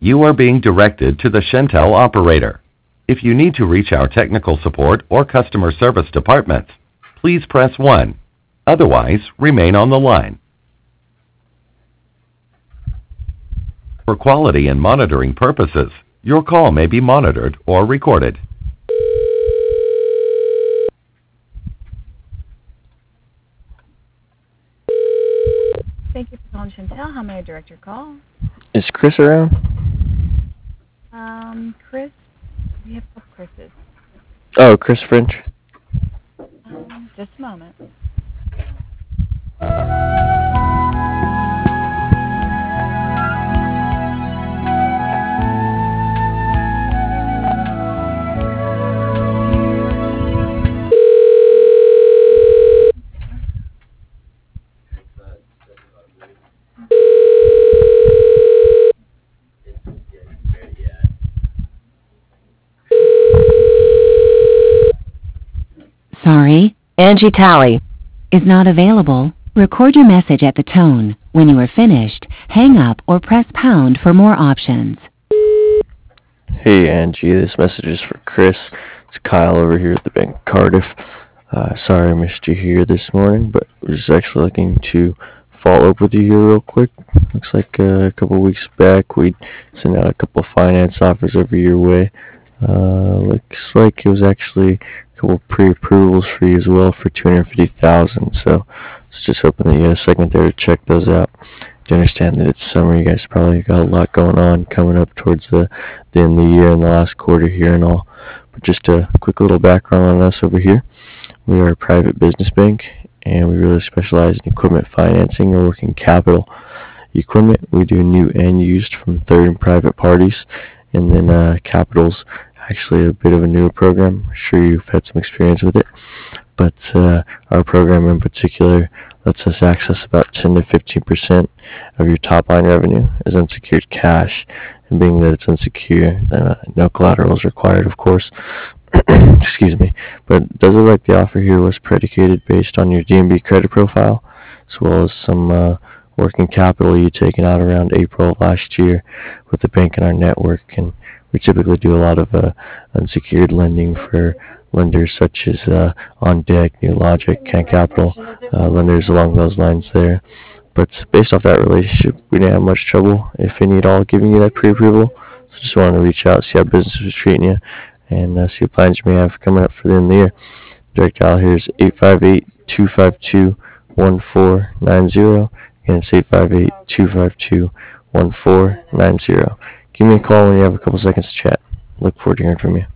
You are being directed to the Shentel operator. If you need to reach our technical support or customer service departments, please press 1. Otherwise, remain on the line. For quality and monitoring purposes, your call may be monitored or recorded. Thank you for calling Shentel. How may I direct your call? Is Chris around? Chris? We have a couple Chris's. Oh, Chris French. Just a moment. Sorry, Angie Talley is not available. Record your message at the tone. When you are finished, hang up or press pound for more options. Hey Angie, this message is for Chris. It's Kyle over here at the Bank of Cardiff. Sorry I missed you here this morning, but we're just actually looking to follow up with you here real quick. Looks like a couple of weeks back we sent out a couple of finance offers over your way. Looks like it was actually a couple of pre-approvals for you as well for $250,000. So I was just hoping that you had a second there to check those out. I understand that it's summer. You guys probably got a lot going on coming up towards the end of the year and the last quarter here and all. But just a quick little background on us over here. We are a private business bank, and we really specialize in equipment financing or working capital. Equipment we do new and used from third and private parties, and then capital's actually a bit of a newer program. I'm sure you've had some experience with it, but our program in particular lets us access about 10 to 15% of your top line revenue as unsecured cash. And being that it's unsecured, no collateral is required, of course. Excuse me. But does it look like the offer here was predicated based on your DNB credit profile, as well as some working capital you taken out around April of last year with the bank in our network? And we typically do a lot of unsecured lending for lenders such as On Deck, New Logic, Can Capital, lenders along those lines there. But based off that relationship, we didn't have much trouble, if any at all, giving you that pre-approval. So just wanted to reach out, see how business was treating you, and see what plans you may have coming up for the end of the year. Direct dial here is 858-252-1490. Again, it's 858-252-1490. Give me a call when you have a couple seconds to chat. Look forward to hearing from you.